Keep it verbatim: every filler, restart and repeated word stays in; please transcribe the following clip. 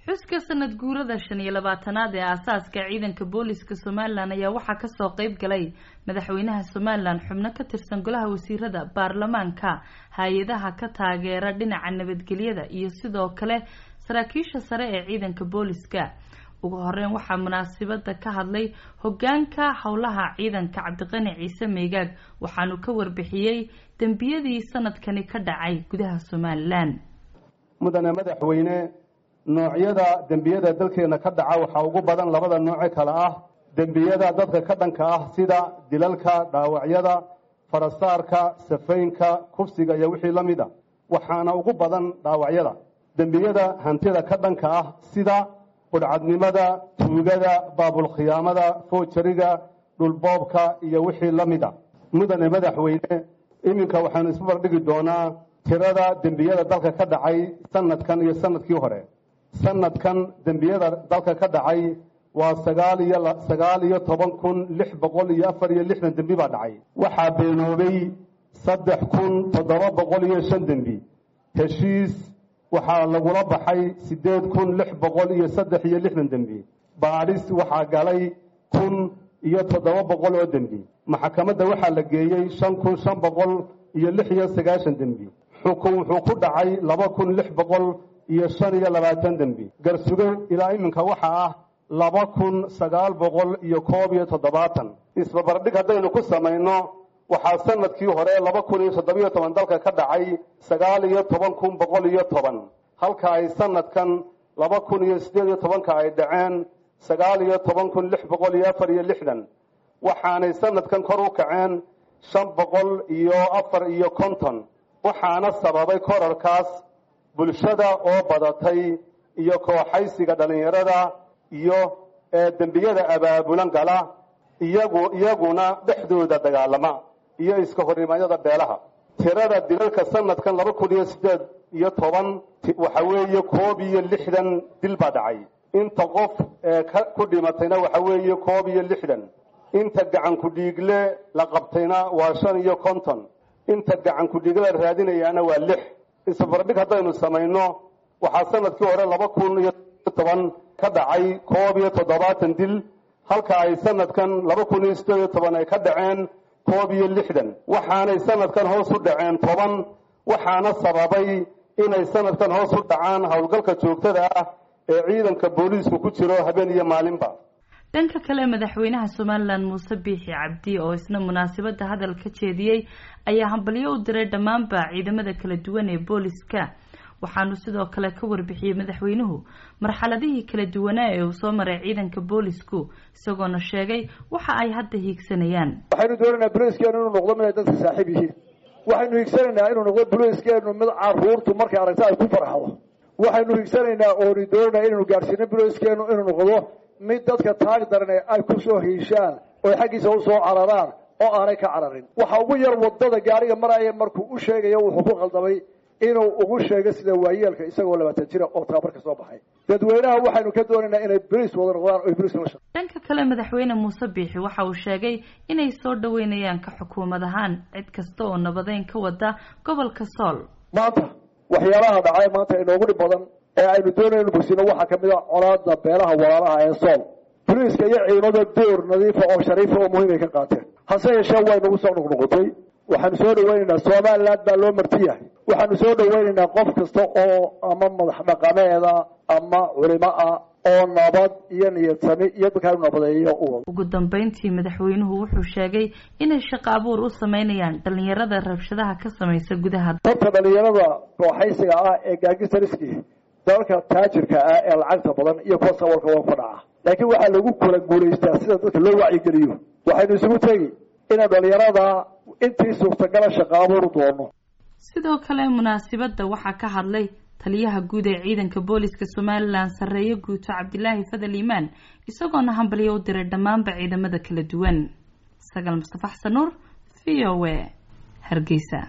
xuska sanad guurada shan iyo labaatanaad ee aasaaska ciidanka booliska Somaliland ayaa waxaa ka soo qayb galay madaxweynaha Somaliland xubno ka tirsan golaha wasiirada baarlamaanka hay'adaha ka taageera dhinaca nabadgelyada iyo sidoo kale saraakiisha sare ee ciidanka booliska. ugu horreyn waxaa munaasabada ka hadlay hoggaanka howlaha ciidanka Cabdiqani Ciise Meegaag waxaanu ka warbixiyay dambiyadii sanadkani ka dhacay gudaha Somaliland. mudane madaxweyne noocyada dambiyada dalkeena ka dhaca waxa ugu badan labada nooc kala ah dambiyada dadka ka dhanka ah sida dilalka, dhaawacyada, farasaarka, safaynka, kufsiga iyo wixii la mid ah. waxaana ugu badan dhaawacyada. dambiyada hantida ka dhanka ah sida qudcadnimada, tuugada, baabul khiyaamada, foojariga, dhulboobka iyo wixii la mid ah. mudane madaxweyne iminka waxaanu isku bardhigi doonaa tirada dambiyada dalka ka dhacay sanadkan iyo sanadkii hore. sanadkan dambiyada dalka ka dhacay waa sagaal iyo sagaal iyo toban kun lix boqol iyo afar iyo lixdan dambi baa dhacay. waxaa beenoobay saddex kun toddoba boqol iyo shan dambi. heshiis waxaa lagula baxay sideed kun lix boqol iyo saddex iyo lixdan dambi. baadhis waxaa galay kun iyo toddoba boqol oo dambi. maxkamadda waxaa la geeyey shan kun shan boqol iyo lix iyo sagaashan dambi. xukun wuxuu ku dhacay laba kun lix boqol iyo shan iyo labaatan dambi. garsuge ilaa iminka waxa ah laba kun sagaal boqol iyo koob iyo toddobaatan. isbarbardhig haddaynu ku samayno waxaa sanadkii hore laba kun iyo toddobiyo toban dalka ka dhacay sagaal iyo toban kun boqol iyo toban halka ay sanadkan laba kun iyo sideed iyo tobanka ay dhaceen sagaal iyo toban kun lix boqol iyo afar iyo lixdan. waxaanay sanadkan kor u kaceen shan boqol iyo afar iyo konton. waxaana sababay korarkaas bulshada oo badatay iyo kooxaysiga dhalinyarada iyo dambiyada abaabulan gala iyagu iyaguna dhexdooda dagaalama iyo iska horimaanyada beelaha. tirada dilalka sanadkan laba kun iyo sideed iyo toban waxa weeye koob iyo lixdan dil baa dhacay. inta qof ku dhimatayna waxa weeye koob iyo lixdan. inta gacan ku dhiigle la qabtayna waa shan iyo konton. inta gacan ku dhiigle raadinayaana waa lix. isbarbardhig haddaynu samayno waxaa sanadkii hore laba kun iyo toban ka dhacay koob iyo toddobaatan dil halka ay sanadkan laba kun iyo sideed iyo toban ay ka dhaceen koob iyo lixdan. waxaanay sanadkan hoos u dhaceen toban. waxaana sababay inay sanadkan hoos u dhacaan howlgalka joogtada ah ee ciidanka booliisku ku jiro habeen iyo maalinba. dhanka kale madaxweynaha Somaliland Muuse Biixi Cabdi oo isna munaasabada hadal ka jeediyay ayaa hambalyo u diray dhammaanba ciidamada kala duwan ee booliska. waxaanu sidoo kale ka warbixiyay madaxweynuhu marxaladihii kala duwanaa ee uu soo maray ciidanka boolisku isagoona sheegay waxa ay hadda hiigsanayaan. waxaynu doonaynaa booliiskeenu inuu noqdo mid ay dadka saaxiib yihiin. waxaynu hiigsanaynaa inuu noqdo booliiskeenu mid caruurtu markay aragto ay ku farxdo. waxaynu hiigsanaynaa oonu doonaynaa inaynu gaarsiino booliiskeenu inuu noqdo mid dadka taag daran ay ku soo hiishaan oo xaggiisa u soo cararaan oo aanay ka cararin. waxa ugu yar wadada gaariga maraya markuu u sheegayo wuxuu ku qaldamay inuu ugu sheego sida waayeelka isagoo labaatan jira oo tababar ka soo baxay. dadweynaha waxaynu ka doonaynaa inay booliis wada noqdaan oo booliis la shaqeeyaan. dhanka kale madaxweyne Muuse Biixi waxa uu sheegay inay soo dhaweynayaan ka xukuumad ahaan cid kasta oo nabadeyn ka wada gobolka Sool. maanta waxyaalaha dhacay maanta inoogu dhib badan ee aynu doonayno bogsino waxaa ka mid ah colaadda beelaha walaalaha ee Sool. booliiska iyo ciidamada door nadiif oo shariif oo muhiim ay ka qaateen. hase yeeshee way nagu soo noqnoqotay. waxaanu soo dhaweynaynaa Somaliland baa loo martiyahay. waxaanu soo dhaweynaynaa qof kasta oo ama madax dhaqameeda ama culimo ah oo nabad iyo niyad sami iyo dadka nabadeeyo u wada. ugu dambeyntii madaxweynuhu wuxuu sheegay inay shaqo abuur u sameynayaan dhalinyarada rabshadaha ka samaysa gudaha. dadka dhalinyarada kooxaysiga ah ee gaagistariski dalka taajirka ah ee lacagta badan iyo kuwa sawarka waa ka dhaca. laakiin waxaa lagu kula guulaystaa sida dadka loo wacyigeliyo. waxaynu isugu tegi inay dhalinyarada intii suurtagala shaqo abuur doono. sidoo kale munaasabada waxaa ka hadlay taliyaha guud ee ciidanka booliska Somaliland Sareeye Guuto Cabdilaahi Fadal Iimaan isagoona hambalyo u diray dhammaanba ciidamada kala duwan. Sagal Mustafa Xasan Nuur V O A Hargeysa.